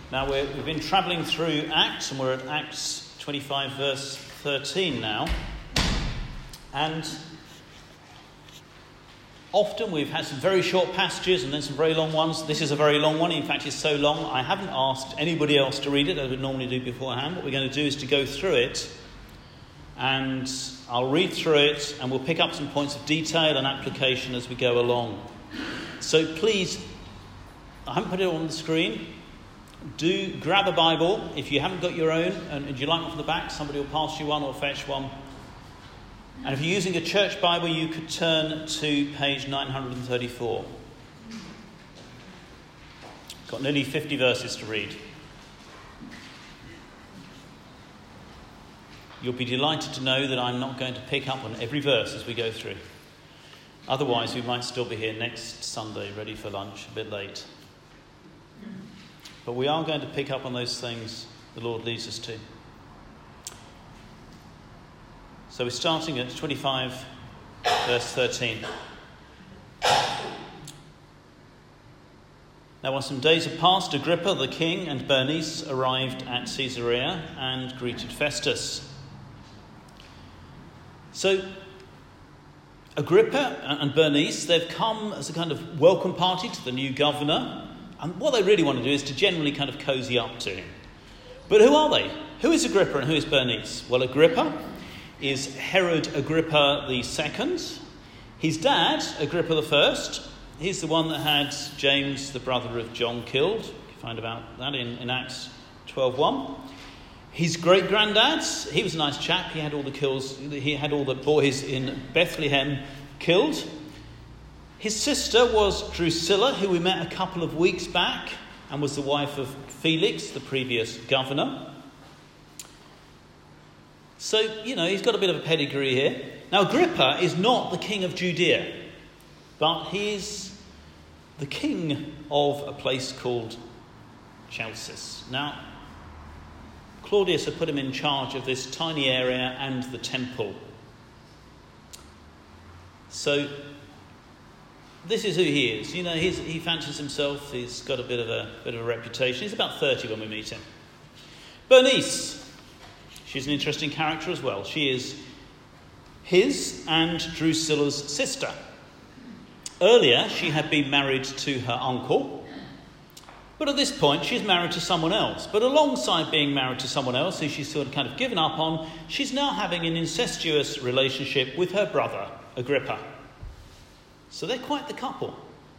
Now we've been travelling through Acts, and we're at Acts 25 verse 13 now. And often we've had some very short passages and then some very long ones. This is a very long one. In fact, it's so long I haven't asked anybody else to read it as I would normally do beforehand. What we're going to do is to go through it, and I'll read through it and we'll pick up some points of detail and application as we go along. So please, I haven't put it on the screen. Do grab a Bible. If you haven't got your own and you like one from the back, somebody will pass you one or fetch one. And if you're using a church Bible, you could turn to page 934. Got nearly 50 verses to read. You'll be delighted to know that I'm not going to pick up on every verse as we go through. Otherwise, we might still be here next Sunday, ready for lunch, a bit late. But we are going to pick up on those things the Lord leads us to. So we're starting at 25, verse 13. Now, when some days had passed, Agrippa the king and Bernice arrived at Caesarea and greeted Festus. So, Agrippa and Bernice, they've come as a kind of welcome party to the new governor. And what they really want to do is to generally kind of cosy up to him. But who are they? Who is Agrippa and who is Bernice? Well, Agrippa is Herod Agrippa II. His dad, Agrippa I, he's the one that had James, the brother of John, killed. You can find about that in Acts 12:1. His great-granddad, he was a nice chap. He had all the boys in Bethlehem killed. His sister was Drusilla, who we met a couple of weeks back and was the wife of Felix, the previous governor. So, he's got a bit of a pedigree here. Now, Agrippa is not the king of Judea, but he's the king of a place called Chalcis. Now, Claudius had put him in charge of this tiny area and the temple. So, this is who he is. He fancies himself. He's got a bit of a reputation. He's about 30 when we meet him. Bernice, she's an interesting character as well. She is his and Drusilla's sister. Earlier, she had been married to her uncle, but at this point, she's married to someone else. But alongside being married to someone else, who she's sort of kind of given up on, she's now having an incestuous relationship with her brother, Agrippa. So they're quite the couple.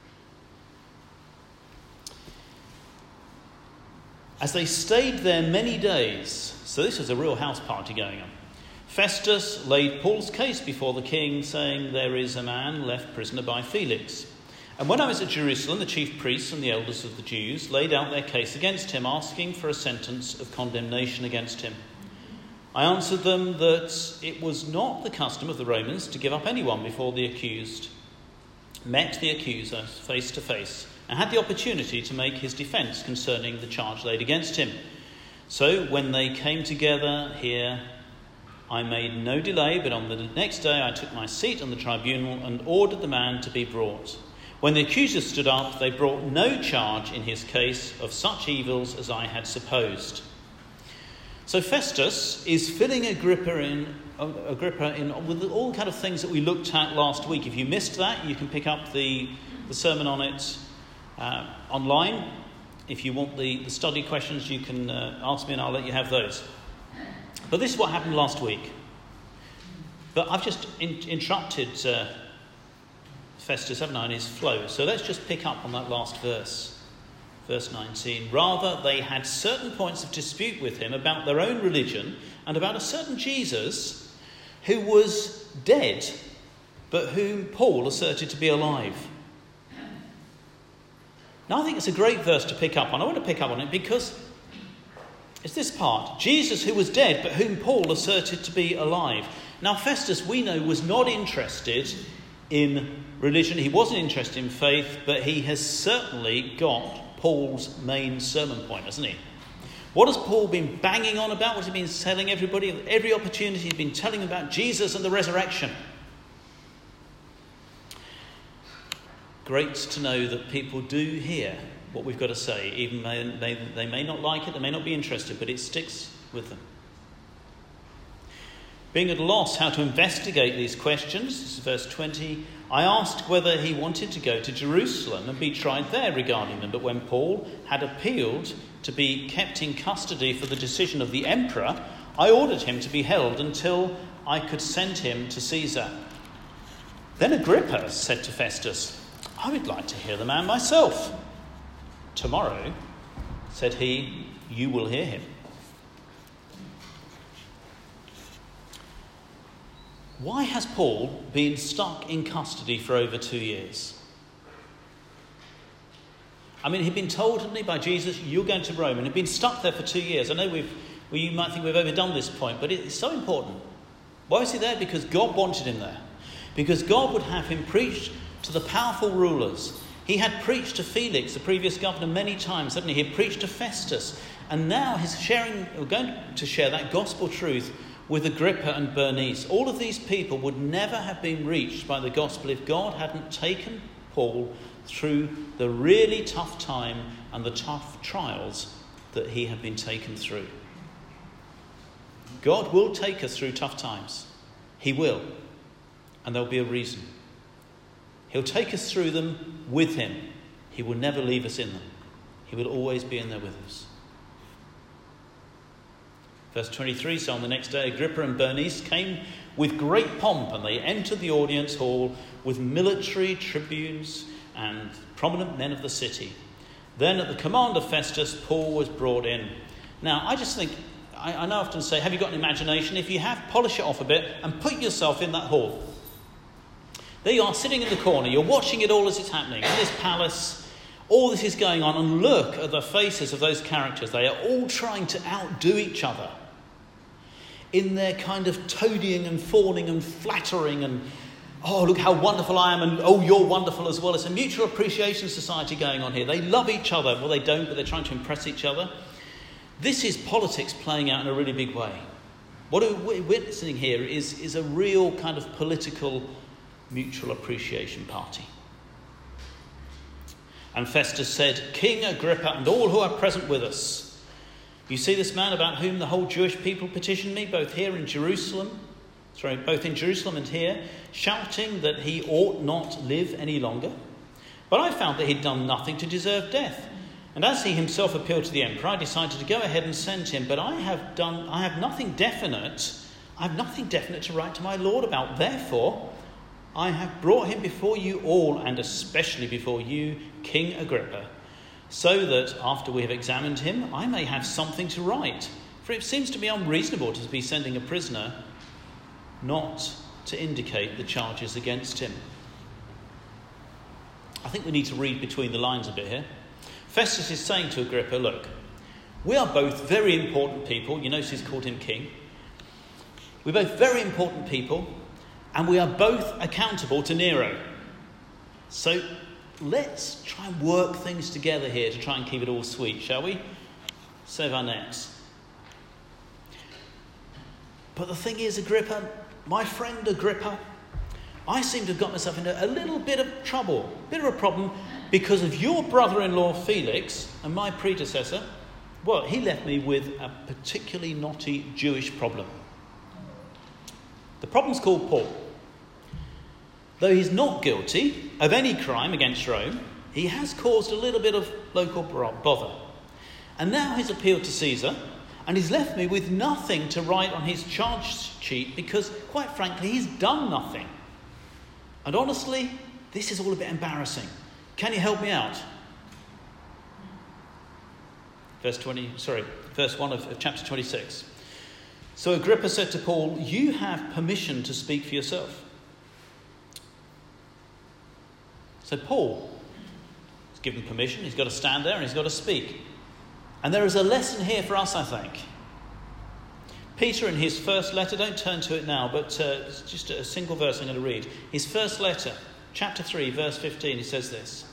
As they stayed there many days, so this was a real house party going on, Festus laid Paul's case before the king, saying, "There is a man left prisoner by Felix. And when I was at Jerusalem, the chief priests and the elders of the Jews laid out their case against him, asking for a sentence of condemnation against him. I answered them that it was not the custom of the Romans to give up anyone before the accused met the accuser face to face and had the opportunity to make his defence concerning the charge laid against him. So when they came together here, I made no delay, but on the next day I took my seat on the tribunal and ordered the man to be brought. When the accusers stood up, they brought no charge in his case of such evils as I had supposed." So Festus is filling Agrippa in with all kind of things that we looked at last week. If you missed that, you can pick up the sermon on it online. If you want the study questions, you can ask me and I'll let you have those. But this is what happened last week. But I've just interrupted Festus, haven't I, in his flow. So let's just pick up on that last verse. Verse 19. "Rather, they had certain points of dispute with him about their own religion and about a certain Jesus who was dead, but whom Paul asserted to be alive." Now, I think it's a great verse to pick up on. I want to pick up on it because it's this part. Jesus who was dead, but whom Paul asserted to be alive. Now, Festus, we know, was not interested in religion. He wasn't interested in faith, but he has certainly got Paul's main sermon point, hasn't he? What has Paul been banging on about? What has he been telling everybody? Every opportunity he's been telling about Jesus and the resurrection. Great to know that people do hear what we've got to say. Even they may not like it, they may not be interested, but it sticks with them. Being at a loss how to investigate these questions, this is verse 20, I asked whether he wanted to go to Jerusalem and be tried there regarding them. But when Paul had appealed to be kept in custody for the decision of the emperor, I ordered him to be held until I could send him to Caesar. Then Agrippa said to Festus, I would like to hear the man myself. Tomorrow, said he, you will hear him. Why has Paul been stuck in custody for over 2 years? I mean, he'd been told, hadn't he, by Jesus, you're going to Rome, and he'd been stuck there for 2 years. I know you might think we've overdone this point, but it's so important. Why was he there? Because God wanted him there. Because God would have him preach to the powerful rulers. He had preached to Felix, the previous governor, many times, hadn't he? He had preached to Festus. And now he's going to share that gospel truth with Agrippa and Bernice. All of these people would never have been reached by the gospel if God hadn't taken Paul through the really tough time and the tough trials that he had been taken through. God will take us through tough times. He will. And there'll be a reason. He'll take us through them with him. He will never leave us in them. He will always be in there with us. Verse 23, so on the next day, Agrippa and Bernice came with great pomp, and they entered the audience hall with military tribunes and prominent men of the city. Then at the command of Festus, Paul was brought in. Now, I just think, I know I often say, have you got an imagination? If you have, polish it off a bit and put yourself in that hall. There you are, sitting in the corner. You're watching it all as it's happening. In this palace, all this is going on. And look at the faces of those characters. They are all trying to outdo each other in their kind of toadying and fawning and flattering and, oh, look how wonderful I am, and oh, you're wonderful as well. It's a mutual appreciation society going on here. They love each other. Well, they don't, but they're trying to impress each other. This is politics playing out in a really big way. What we're witnessing here is a real kind of political mutual appreciation party. And Festus said, King Agrippa and all who are present with us, you see this man about whom the whole Jewish people petitioned me, both in Jerusalem and here, shouting that he ought not live any longer. But I found that he'd done nothing to deserve death. And as he himself appealed to the emperor, I decided to go ahead and send him. But I have nothing definite to write to my lord about. Therefore, I have brought him before you all, and especially before you, King Agrippa, so that after we have examined him, I may have something to write. For it seems to me unreasonable to be sending a prisoner not to indicate the charges against him. I think we need to read between the lines a bit here. Festus is saying to Agrippa, look, we are both very important people. You notice he's called him king. We're both very important people, and we are both accountable to Nero. So let's try and work things together here to try and keep it all sweet, shall we? Save our necks. But the thing is, Agrippa, my friend Agrippa, I seem to have got myself into a little bit of trouble, a bit of a problem, because of your brother-in-law Felix and my predecessor. Well, he left me with a particularly knotty Jewish problem. The problem's called Paul. Though he's not guilty of any crime against Rome, he has caused a little bit of local bother. And now he's appealed to Caesar, and he's left me with nothing to write on his charge sheet because, quite frankly, he's done nothing. And honestly, this is all a bit embarrassing. Can you help me out? Verse 1 of chapter 26. So Agrippa said to Paul, you have permission to speak for yourself. So Paul is given permission. He's got to stand there and he's got to speak. And there is a lesson here for us, I think. Peter, in his first letter, don't turn to it now, but it's just a single verse I'm going to read. His first letter, chapter 3, verse 15, he says this.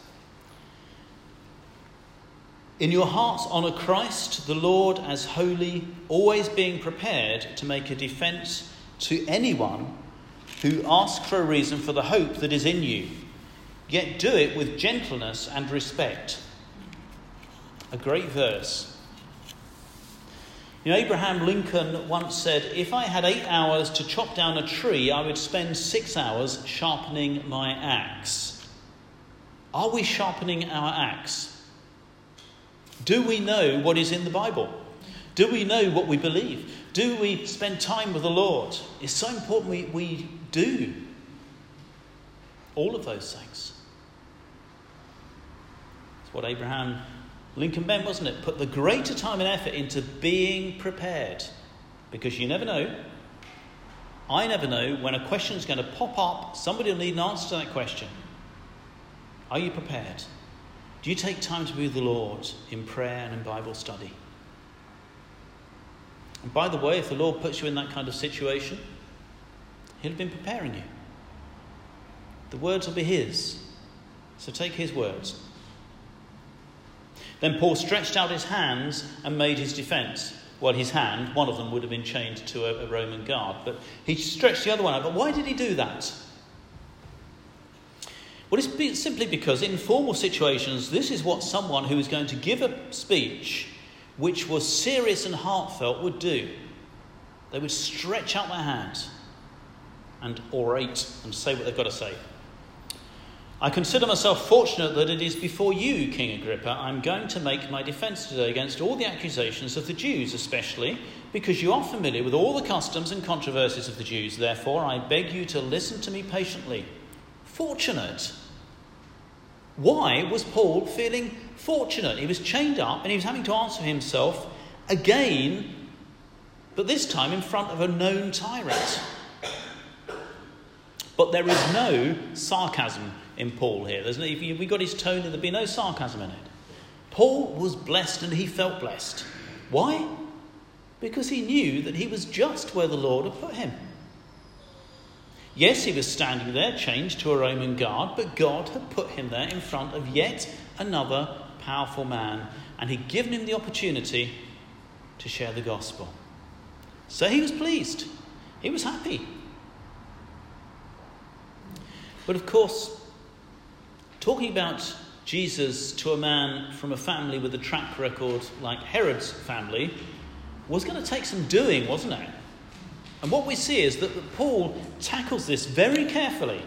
In your hearts honour Christ, the Lord, as holy, always being prepared to make a defence to anyone who asks for a reason for the hope that is in you. Yet do it with gentleness and respect, A great verse. You know, Abraham Lincoln once said, if I had 8 hours to chop down a tree, I would spend 6 hours sharpening my axe. Are we sharpening our axe? Do we know what is in the Bible? Do we know what we believe? Do we spend time with the Lord? It's so important we do all of those things. It's what Abraham Lincoln meant, wasn't it? Put the greater time and effort into being prepared. Because you never know. I never know when a question is going to pop up. Somebody will need an answer to that question. Are you prepared? Do you take time to be with the Lord in prayer and in Bible study? And by the way, if the Lord puts you in that kind of situation, he'll have been preparing you. The words will be his. So take his words. Then Paul stretched out his hands and made his defence. Well, his hand, one of them would have been chained to a Roman guard, but he stretched the other one out. But why did he do that? Well, it's simply because in formal situations, this is what someone who is going to give a speech which was serious and heartfelt would do. They would stretch out their hands and orate and say what they've got to say. I consider myself fortunate that it is before you, King Agrippa, I'm going to make my defence today against all the accusations of the Jews, especially because you are familiar with all the customs and controversies of the Jews. Therefore, I beg you to listen to me patiently. Fortunate. Why was Paul feeling fortunate? He was chained up and he was having to answer himself again, but this time in front of a known tyrant. But there is no sarcasm in Paul here. We got his tone and there'd be no sarcasm in it. Paul was blessed and he felt blessed. Why? Because he knew that he was just where the Lord had put him. Yes, he was standing there chained to a Roman guard, but God had put him there in front of yet another powerful man, and he'd given him the opportunity to share the gospel. So he was pleased. He was happy. But of course, talking about Jesus to a man from a family with a track record like Herod's family was going to take some doing, wasn't it? And what we see is that Paul tackles this very carefully.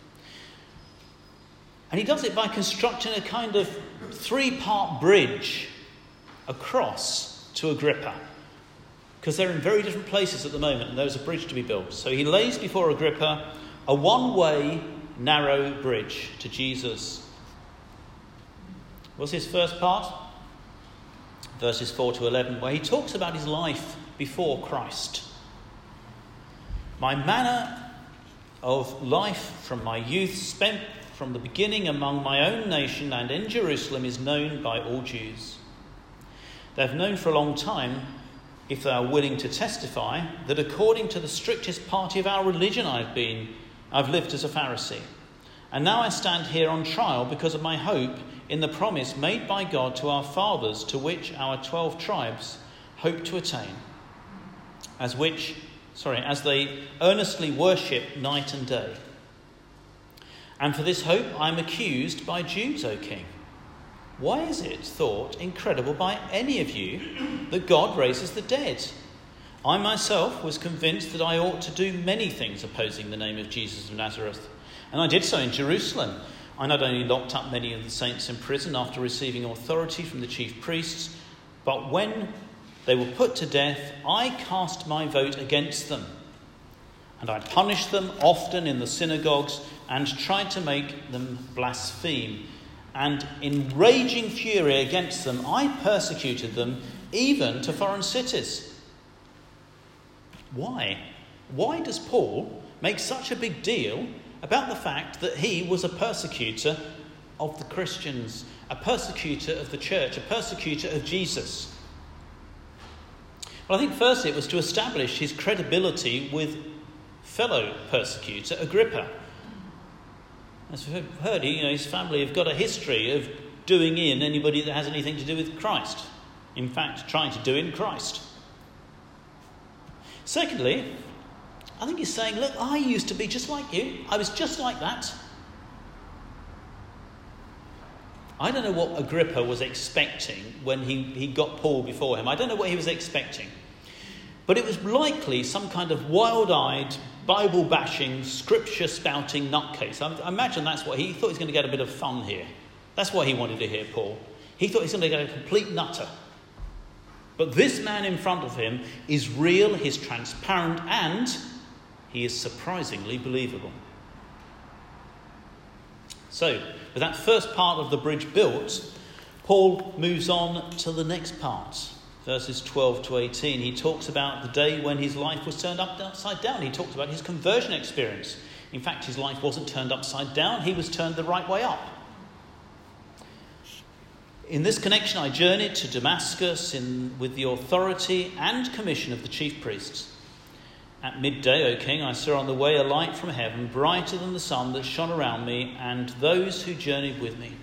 And he does it by constructing a kind of 3-part bridge across to Agrippa. Because they're in very different places at the moment and there's a bridge to be built. So he lays before Agrippa a one-way narrow bridge to Jesus. What's his first part? Verses 4 to 11, where he talks about his life before Christ. My manner of life from my youth, spent from the beginning among my own nation and in Jerusalem, is known by all Jews. They have known for a long time, if they are willing to testify, that according to the strictest party of our religion I've lived as a Pharisee. And now I stand here on trial because of my hope in the promise made by God to our fathers, to which our 12 tribes hope to attain, as they earnestly worship night and day. And for this hope I am accused by Jews, O King. Why is it thought incredible by any of you that God raises the dead? I myself was convinced that I ought to do many things opposing the name of Jesus of Nazareth. And I did so in Jerusalem. I not only locked up many of the saints in prison after receiving authority from the chief priests, but when they were put to death, I cast my vote against them. And I punished them often in the synagogues and tried to make them blaspheme. And in raging fury against them, I persecuted them even to foreign cities. Why? Why does Paul make such a big deal about the fact that he was a persecutor of the Christians, a persecutor of the church, a persecutor of Jesus? Well, I think firstly it was to establish his credibility with fellow persecutor Agrippa. As we've heard, his family have got a history of doing in anybody that has anything to do with Christ. In fact, trying to do in Christ. Secondly, I think he's saying, look, I used to be just like you. I was just like that. I don't know what Agrippa was expecting when he got Paul before him. I don't know what he was expecting. But it was likely some kind of wild-eyed, Bible-bashing, scripture-spouting nutcase. I imagine that's what he thought. He was going to get a bit of fun here. That's why he wanted to hear Paul. He thought he was going to get a complete nutter. But this man in front of him is real, he's transparent, and he is surprisingly believable. So, with that first part of the bridge built, Paul moves on to the next part. Verses 12 to 18, he talks about the day when his life was turned upside down. He talks about his conversion experience. In fact, his life wasn't turned upside down, he was turned the right way up. In this connection, I journeyed to Damascus with the authority and commission of the chief priests. At midday, O king, I saw on the way a light from heaven, brighter than the sun that shone around me and those who journeyed with me.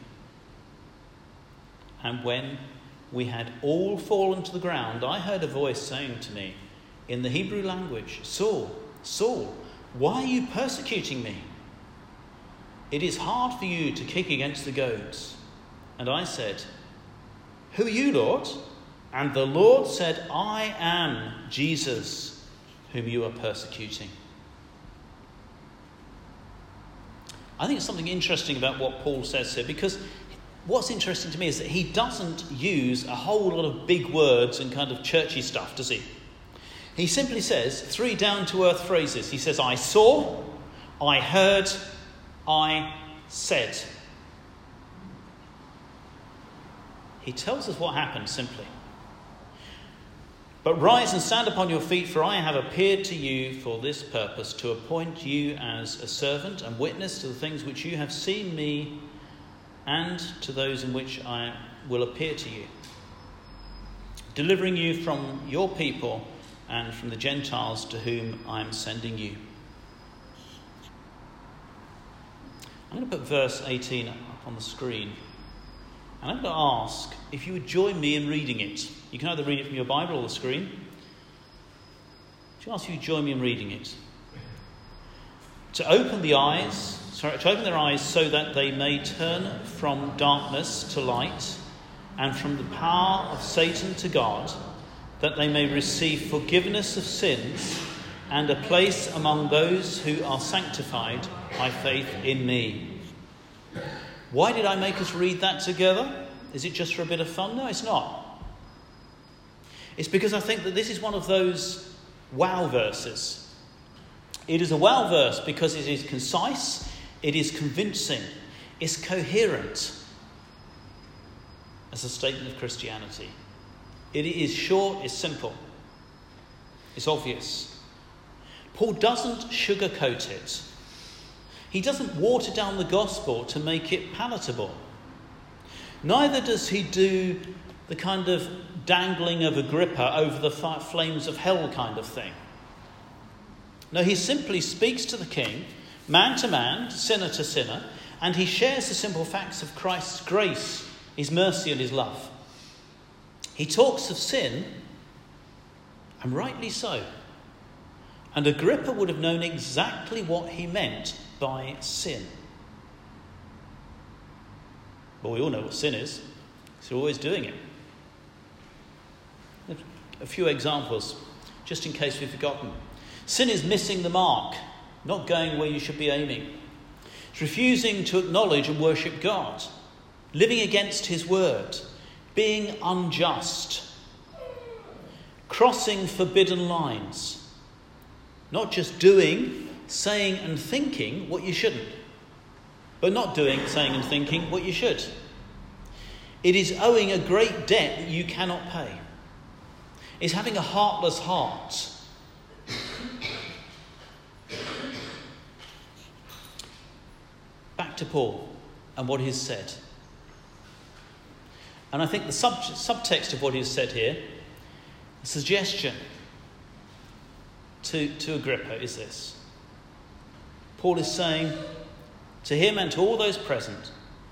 And when we had all fallen to the ground, I heard a voice saying to me in the Hebrew language, Saul, Saul, why are you persecuting me? It is hard for you to kick against the goads. And I said, Who are you, Lord? And the Lord said, I am Jesus, whom you are persecuting. I think it's something interesting about what Paul says here, because what's interesting to me is that he doesn't use a whole lot of big words and kind of churchy stuff, does he? He simply says 3 down-to-earth phrases. He says, I saw, I heard, I said. He tells us what happened simply. But rise and stand upon your feet, for I have appeared to you for this purpose, to appoint you as a servant and witness to the things which you have seen me and to those in which I will appear to you, delivering you from your people and from the Gentiles to whom I am sending you. I'm going to put verse 18 up on the screen. And I'm going to ask if you would join me in reading it. You can either read it from your Bible or the screen. To ask you to join me in reading it. To open their eyes so that they may turn from darkness to light and from the power of Satan to God, that they may receive forgiveness of sins and a place among those who are sanctified by faith in me. Why did I make us read that together? Is it just for a bit of fun? No, it's not. It's because I think that this is one of those wow verses. It is a wow verse because it is concise, it is convincing, it's coherent as a statement of Christianity. It is short, it's simple, it's obvious. Paul doesn't sugarcoat it. He doesn't water down the gospel to make it palatable. Neither does he do the kind of dangling of Agrippa over the flames of hell kind of thing. No, he simply speaks to the king, man to man, sinner to sinner, and he shares the simple facts of Christ's grace, his mercy and his love. He talks of sin, and rightly so. And Agrippa would have known exactly what he meant by sin. Well, we all know what sin is. So we're always doing it. A few examples, just in case we've forgotten. Sin is missing the mark, not going where you should be aiming. It's refusing to acknowledge and worship God, living against his word, being unjust, crossing forbidden lines, not just doing, saying and thinking what you shouldn't, but not doing, saying and thinking what you should. It is owing a great debt that you cannot pay. It's having a heartless heart. Back to Paul and what he's said. And I think the subtext of what he's said here, the suggestion to Agrippa is this. Paul is saying to him and to all those present,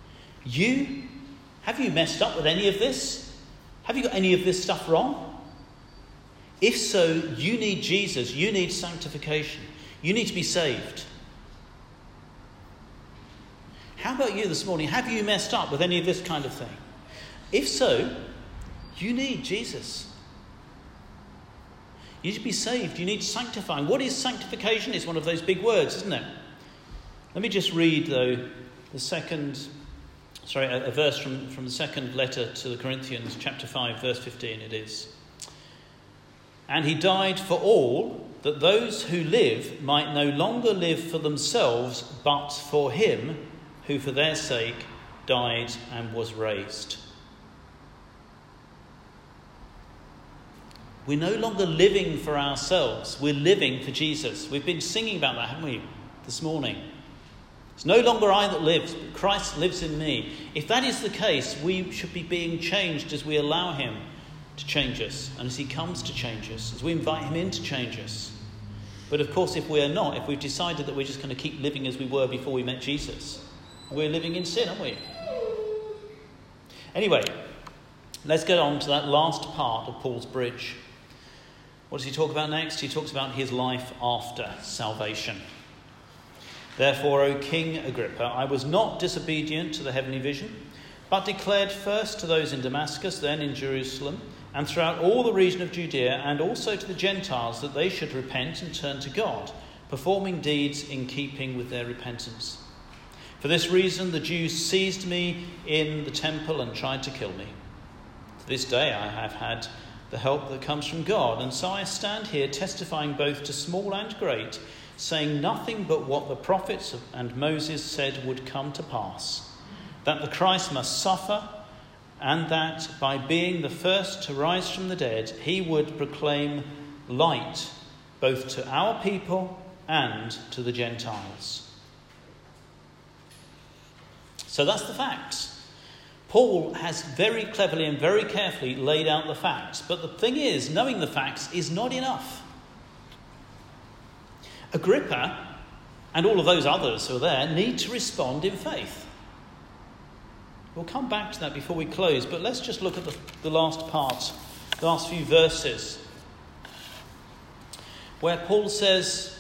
have you messed up with any of this? Have you got any of this stuff wrong? If so, you need Jesus. You need sanctification. You need to be saved. How How about you this morning? Have you messed up with any of this kind of thing? If so, you need Jesus. You need to be saved. You need sanctifying. What is sanctification? It's one of those big words, isn't it? Let me just read, though, a verse from the second letter to the Corinthians, chapter 5, verse 15 it is. And he died for all, that those who live might no longer live for themselves, but for him who for their sake died and was raised. We're no longer living for ourselves. We're living for Jesus. We've been singing about that, haven't we, this morning? It's no longer I that lives, but Christ lives in me. If that is the case, we should be being changed as we allow him to change us, and as he comes to change us, as we invite him in to change us. But of course, if we are not, if we've decided that we're just going to keep living as we were before we met Jesus, we're living in sin, aren't we? Anyway, let's get on to that last part of Paul's bridge. What does he talk about next? He talks about his life after salvation. Therefore, O King Agrippa, I was not disobedient to the heavenly vision, but declared first to those in Damascus, then in Jerusalem, and throughout all the region of Judea, and also to the Gentiles, that they should repent and turn to God, performing deeds in keeping with their repentance. For this reason, the Jews seized me in the temple and tried to kill me. To this day I have had the help that comes from God, and so I stand here testifying both to small and great, saying nothing but what the prophets and Moses said would come to pass, that the Christ must suffer, and that by being the first to rise from the dead, he would proclaim light both to our people and to the Gentiles. So that's the facts. Paul has very cleverly and very carefully laid out the facts. But the thing is, knowing the facts is not enough. Agrippa and all of those others who are there need to respond in faith. We'll come back to that before we close, but let's just look at the last part, the last few verses, where Paul says,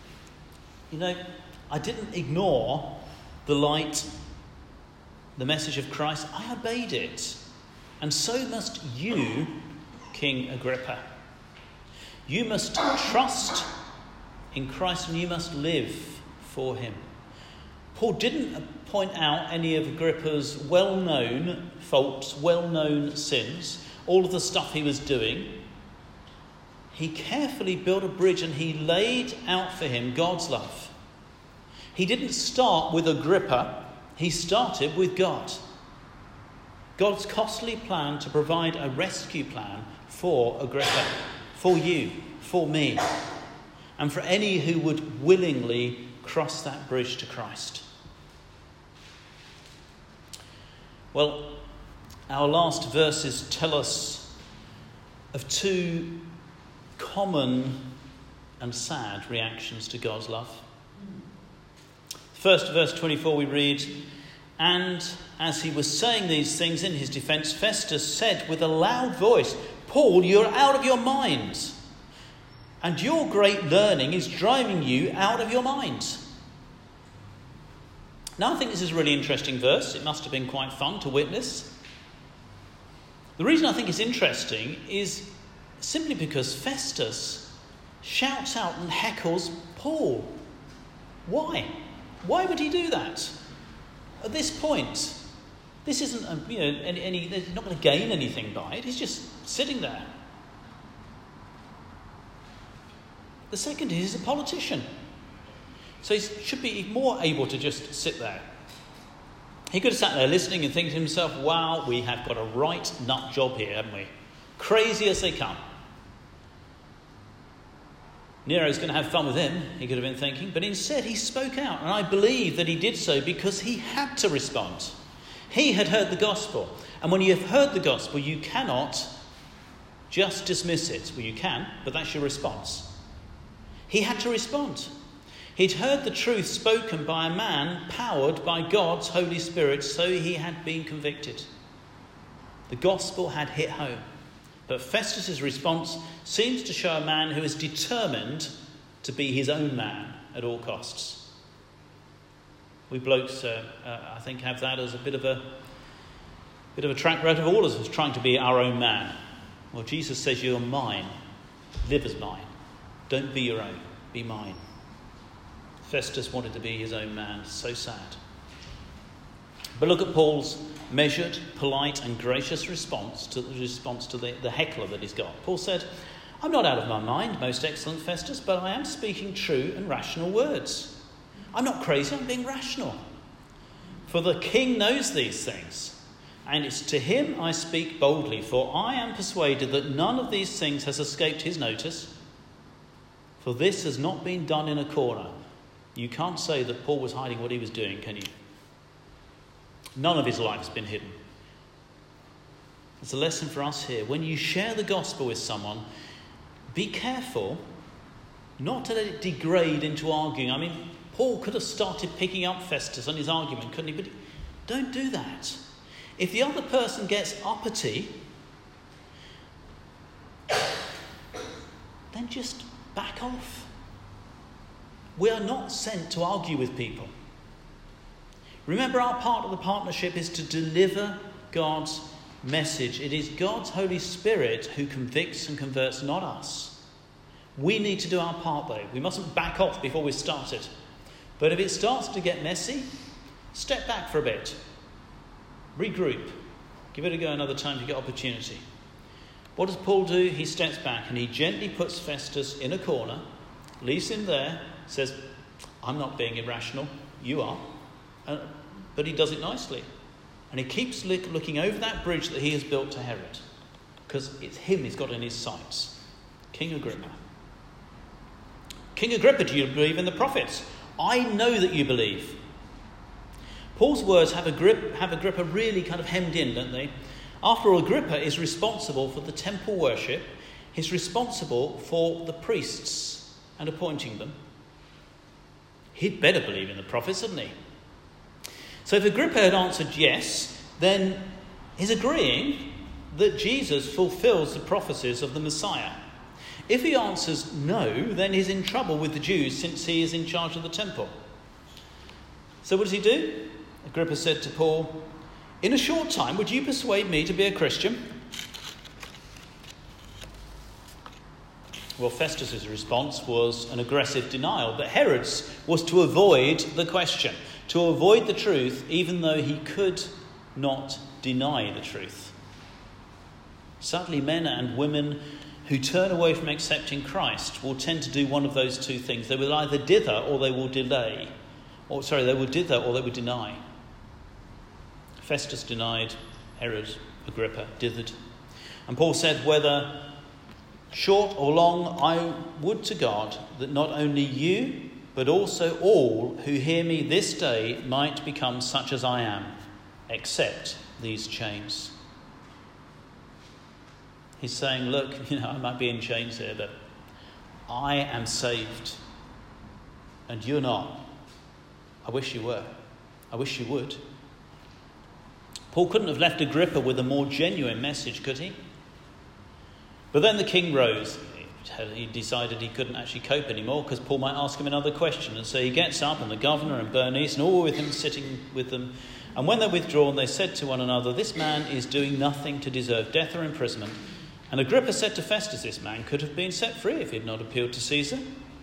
I didn't ignore the light, the message of Christ. I obeyed it. And so must you, King Agrippa. You must trust in Christ and you must live for him. Paul didn't point out any of Agrippa's well-known faults, well-known sins, all of the stuff he was doing. He carefully built a bridge and he laid out for him God's love. He didn't start with Agrippa, he started with God. God's costly plan to provide a rescue plan for Agrippa, for you, for me, and for any who would willingly cross that bridge to Christ. Well, our last verses tell us of two common and sad reactions to God's love. First, verse 24, we read, "And as he was saying these things in his defence, Festus said with a loud voice, 'Paul, you're out of your mind, and your great learning is driving you out of your mind.'" Now, I think this is a really interesting verse. It must have been quite fun to witness. The reason I think it's interesting is simply because Festus shouts out and heckles Paul. Why? Why would he do that? At this point, this isn't, they're not going to gain anything by it. He's just sitting there. The second is he's a politician. So he should be more able to just sit there. He could have sat there listening and thinking to himself, wow, we have got a right nut job here, haven't we? Crazy as they come. Nero's going to have fun with him, he could have been thinking. But instead he spoke out. And I believe that he did so because he had to respond. He had heard the gospel. And when you have heard the gospel, you cannot just dismiss it. Well, you can, but that's your response. He had to respond. He'd heard the truth spoken by a man powered by God's Holy Spirit, so he had been convicted. The gospel had hit home. But Festus's response seems to show a man who is determined to be his own man at all costs. We blokes, I think, have that as a bit of a track record of all of us trying to be our own man. Well, Jesus says, you're mine. Live as mine. Don't be your own. Be mine. Festus wanted to be his own man. So sad. But look at Paul's measured, polite and gracious response to the heckler that he's got. Paul said, I'm not out of my mind, most excellent Festus, but I am speaking true and rational words. I'm not crazy, I'm being rational. For the king knows these things, and it's to him I speak boldly, for I am persuaded that none of these things has escaped his notice. For this has not been done in a corner. You can't say that Paul was hiding what he was doing, can you? None of his life has been hidden. It's a lesson for us here. When you share the gospel with someone, be careful not to let it degrade into arguing. I mean, Paul could have started picking up Festus on his argument, couldn't he? But don't do that. If the other person gets uppity, then just back off. We are not sent to argue with people. Remember, our part of the partnership is to deliver God's message. It is God's Holy Spirit who convicts and converts, not us. We need to do our part, though. We mustn't back off before we start it. But if it starts to get messy, step back for a bit. Regroup. Give it a go another time if you get opportunity. What does Paul do? He steps back and he gently puts Festus in a corner, leaves him there, says, I'm not being irrational, you are. But he does it nicely. And he keeps looking over that bridge that he has built to Herod. Because it's him he's got in his sights. King Agrippa. King Agrippa, do you believe in the prophets? I know that you believe. Paul's words have Agrippa really kind of hemmed in, don't they? After all, Agrippa is responsible for the temple worship. He's responsible for the priests and appointing them. He'd better believe in the prophets, hadn't he? So if Agrippa had answered yes, then he's agreeing that Jesus fulfills the prophecies of the Messiah. If he answers no, then he's in trouble with the Jews since he is in charge of the temple. So what does he do? Agrippa said to Paul, in a short time, would you persuade me to be a Christian? Well, Festus's response was an aggressive denial, but Herod's was to avoid the question, to avoid the truth, even though he could not deny the truth. Sadly, men and women who turn away from accepting Christ will tend to do one of those two things. They will either dither or they will delay. They will dither or they will deny. Festus denied, Herod, Agrippa dithered. And Paul said, whether short or long, I would to God that not only you, but also all who hear me this day might become such as I am, except these chains. He's saying, look, I might be in chains here, but I am saved. And you're not. I wish you were. I wish you would. Paul couldn't have left Agrippa with a more genuine message, could he? But then the king rose. He decided he couldn't actually cope anymore because Paul might ask him another question. And so he gets up, and the governor and Bernice and all with him sitting with them. And when they're withdrawn, they said to one another, this man is doing nothing to deserve death or imprisonment. And Agrippa said to Festus, this man could have been set free if he had not appealed to Caesar.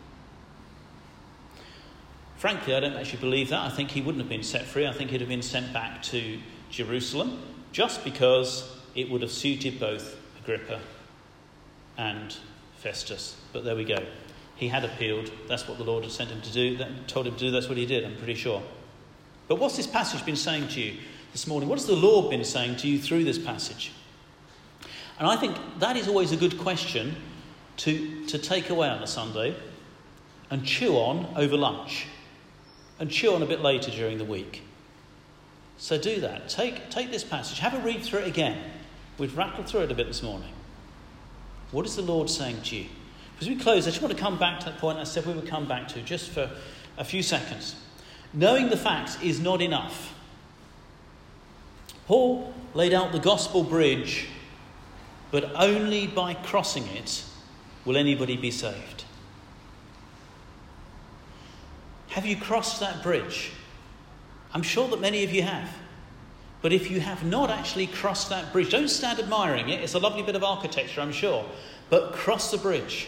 Frankly, I don't actually believe that. I think he wouldn't have been set free. I think he'd have been sent back to Jerusalem just because it would have suited both Agrippa and Festus. But there we go. He had appealed. That's what the Lord had sent him to do. Told him to do. That's what he did, I'm pretty sure. But what's this passage been saying to you this morning? What has the Lord been saying to you through this passage? And I think that is always a good question to take away on a Sunday and chew on over lunch and chew on a bit later during the week. So do that. Take this passage. Have a read through it again. We've rattled through it a bit this morning. What is the Lord saying to you? As we close, I just want to come back to that point I said we would come back to just for a few seconds. Knowing the facts is not enough. Paul laid out the gospel bridge, but only by crossing it will anybody be saved. Have you crossed that bridge? I'm sure that many of you have. But if you have not actually crossed that bridge, don't stand admiring it. It's a lovely bit of architecture, I'm sure. But cross the bridge.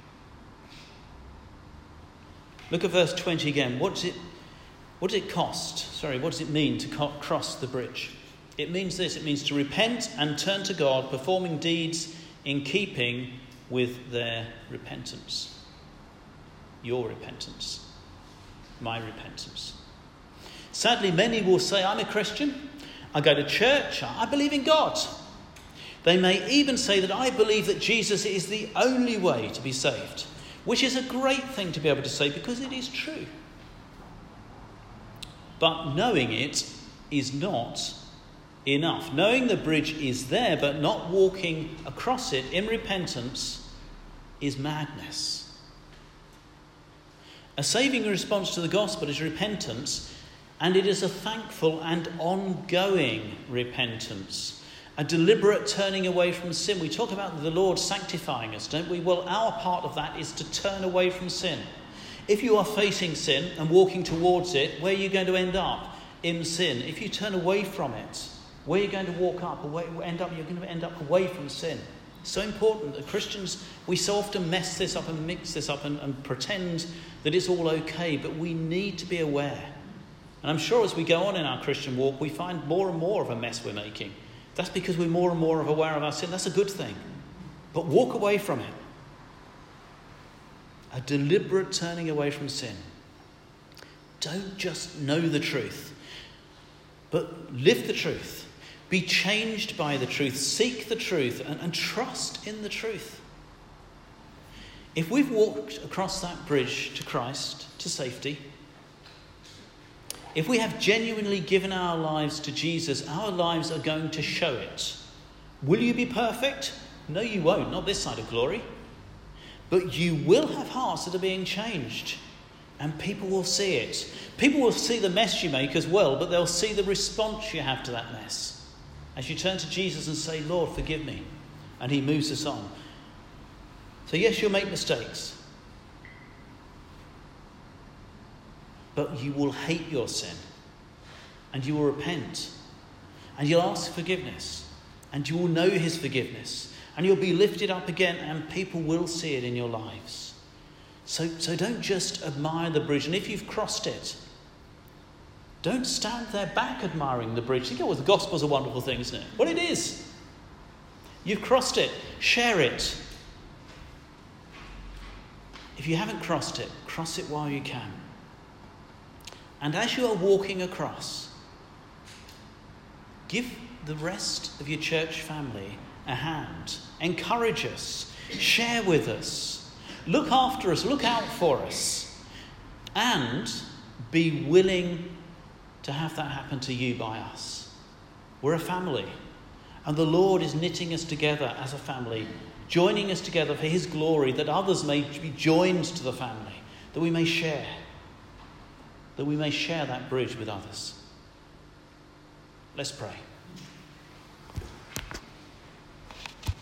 Look at verse 20 again. What does it cost? What does it mean to cross the bridge? It means this. It means to repent and turn to God, performing deeds in keeping with their repentance. Your repentance. My repentance. Sadly, many will say, I'm a Christian. I go to church. I believe in God. They may even say that I believe that Jesus is the only way to be saved, which is a great thing to be able to say because it is true. But knowing it is not enough. Knowing the bridge is there but not walking across it in repentance is madness. A saving response to the gospel is repentance, and it is a thankful and ongoing repentance. A deliberate turning away from sin. We talk about the Lord sanctifying us, don't we? Well, our part of that is to turn away from sin. If you are facing sin and walking towards it, where are you going to end up? In sin. If you turn away from it, where are you going to walk up? You're going to end up away from sin. It's so important that Christians, we so often mess this up and mix this up and pretend that it's all okay, but we need to be aware. And I'm sure as we go on in our Christian walk, we find more and more of a mess we're making. That's because we're more and more aware of our sin. That's a good thing. But walk away from it. A deliberate turning away from sin. Don't just know the truth, but live the truth. Be changed by the truth. Seek the truth and trust in the truth. If we've walked across that bridge to Christ, to safety, if we have genuinely given our lives to Jesus, our lives are going to show it. Will you be perfect? No, you won't. Not this side of glory. But you will have hearts that are being changed. And people will see it. People will see the mess you make as well, but they'll see the response you have to that mess. As you turn to Jesus and say, Lord, forgive me. And he moves us on. So yes, you'll make mistakes. But you will hate your sin. And you will repent. And you'll ask forgiveness. And you will know his forgiveness. And you'll be lifted up again, and people will see it in your lives. So don't just admire the bridge. And if you've crossed it, don't stand there back admiring the bridge. Think, oh, the gospel's a wonderful thing, isn't it? Well, it is. You've crossed it. Share it. If you haven't crossed it, cross it while you can. And as you are walking across, give the rest of your church family a hand. Encourage us. Share with us. Look after us. Look out for us. And be willing to have that happen to you by us. We're a family. And the Lord is knitting us together as a family, joining us together for his glory, that others may be joined to the family, that we may share that bridge with others. Let's pray.